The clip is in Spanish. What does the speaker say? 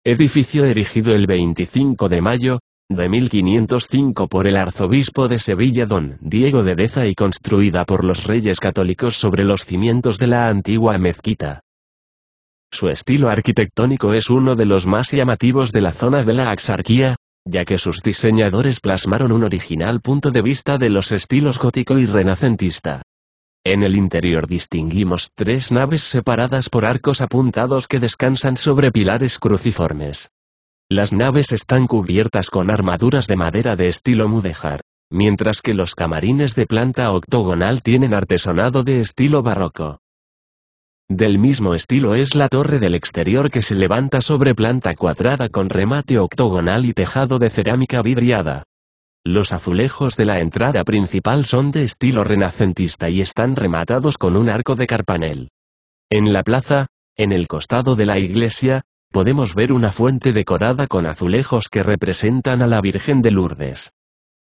Edificio erigido el 25 de mayo de 1505 por el arzobispo de Sevilla don Diego de Deza y construida por los reyes católicos sobre los cimientos de la antigua mezquita. Su estilo arquitectónico es uno de los más llamativos de la zona de la Axarquía, ya que sus diseñadores plasmaron un original punto de vista de los estilos gótico y renacentista. En el interior distinguimos 3 naves separadas por arcos apuntados que descansan sobre pilares cruciformes. Las naves están cubiertas con armaduras de madera de estilo mudéjar, mientras que los camarines de planta octogonal tienen artesonado de estilo barroco. Del mismo estilo es la torre del exterior que se levanta sobre planta cuadrada con remate octogonal y tejado de cerámica vidriada. Los azulejos de la entrada principal son de estilo renacentista y están rematados con un arco de carpanel. En la plaza, en el costado de la iglesia, podemos ver una fuente decorada con azulejos que representan a la Virgen de Lourdes.